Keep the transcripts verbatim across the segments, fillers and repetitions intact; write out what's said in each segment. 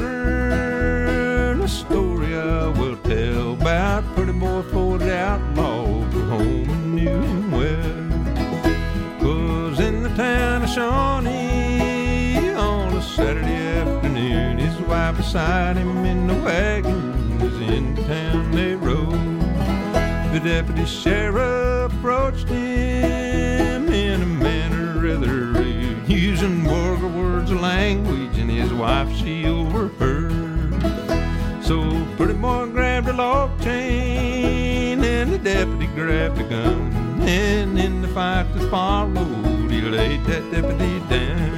Western, a story I will tell about pretty boy for the outlaw home and knew him well. 'Cause in the town of Shawnee on a Saturday afternoon, his wife beside him in the wagon, as into town they rode. The deputy sheriff approached him in a manner rather rude, using vulgar words of language, and his wife she overheard. So pretty boy grabbed a lock chain, and the deputy grabbed a gun, and in the fight that followed, he laid that deputy down.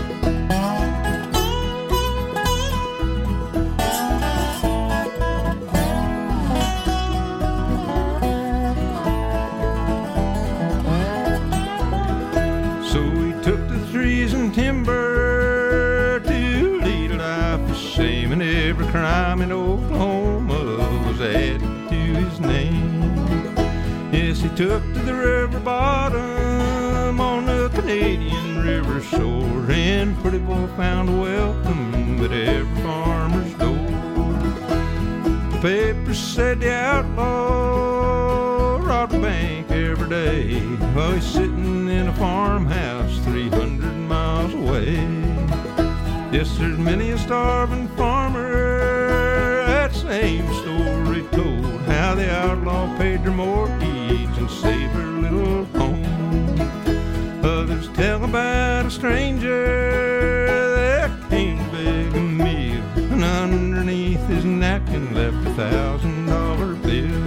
So he took the trees and timber to lead a life of shame, and every crime in Oklahoma was added to his name. Yes, he took to the river bottom on the Canadian river shore, and pretty boy found a welcome at every farmer's door. The papers said the outlaw robbed a bank every day, while he's sitting in a farmhouse three hundred miles away. Yes, there's many a starving farmer, that same story told, how the outlaw paid their mortgage and saved their little home. Others tell about a stranger that came to beg a meal, and underneath his napkin left a thousand dollar bill.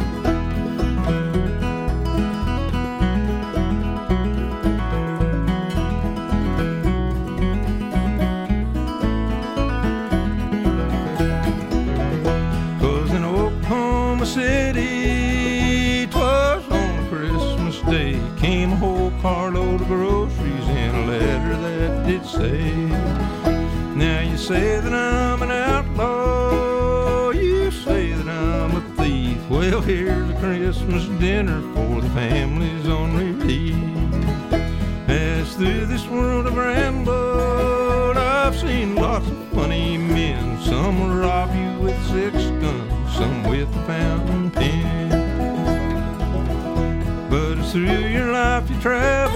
City, 'twas on Christmas Day, came a whole carload of groceries and a letter that did say, now you say that I'm an outlaw, you say that I'm a thief, well here's a Christmas dinner for the families on relief. As through this world I've rambled, I've seen lots of funny men, some will rob you with six guns, some with a fountain pen. But as through your life you travel,